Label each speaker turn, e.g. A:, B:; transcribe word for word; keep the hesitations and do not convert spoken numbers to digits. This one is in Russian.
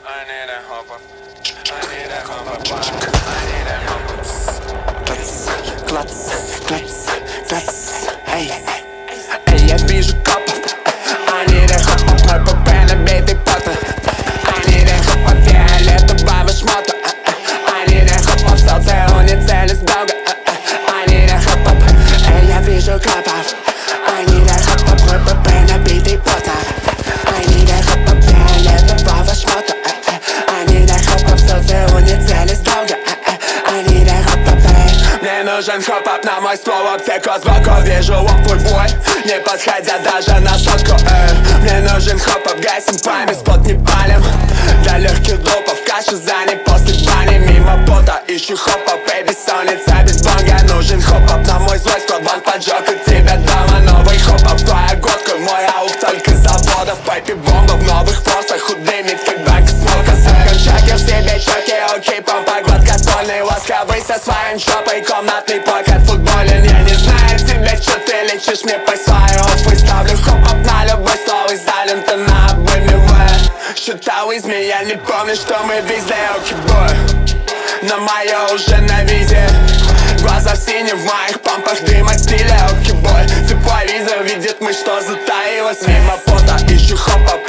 A: I need a hopper. I need a hopper. I need a hopper.
B: Клац, клац, клац, клац, эй, эй, я вижу копов. I need a hopper. Мой ПП набитый потом. I need a hopper. Фиолетового шмота. I need a hopper. В солнце уницелись долго. I need a hopper. Эй, я вижу копов. I need a hopper. Мой ПП набитый потом. I need a hopper. Фиолетового шмота. I need a hopper. В солнце уницелись долго. I need a hopper. Мне нужен хоп-ап на мой ствол, аптеку сбоку. Вижу опый бой, не подходя даже на сотку. э. Мне нужен хоп-ап, гасим пами, спот не палим. Для легких допов, кашу за ней после бани. Мимо пота, ищу хоп-ап, бэйби, сонница без бонга. Нужен хоп-ап на мой злой склад, банк поджег у тебя дома. Новый хоп-ап, твоя годка, мой аук только заводов. Пайпи бомба в новых форсах, худыми, как банк смока. Кончаки в себе щеки, окей, помпа, гладко, стольный, ласковый со своим шопой. Комнатный покет, футболен, я не знаю тебя, что ты лечишь мне по свою оффы. Ставлю хоп-ап на любой стол, изолен ты на обойме в. Считал из меня, не помню, что мы везли, окей, бой. Но моё уже на виде. Глаза в синем, в моих помпах дым от стиля, окей, бой. Тепловизор видит мы, что затаилось. Мимо пота ищу хоп-ап.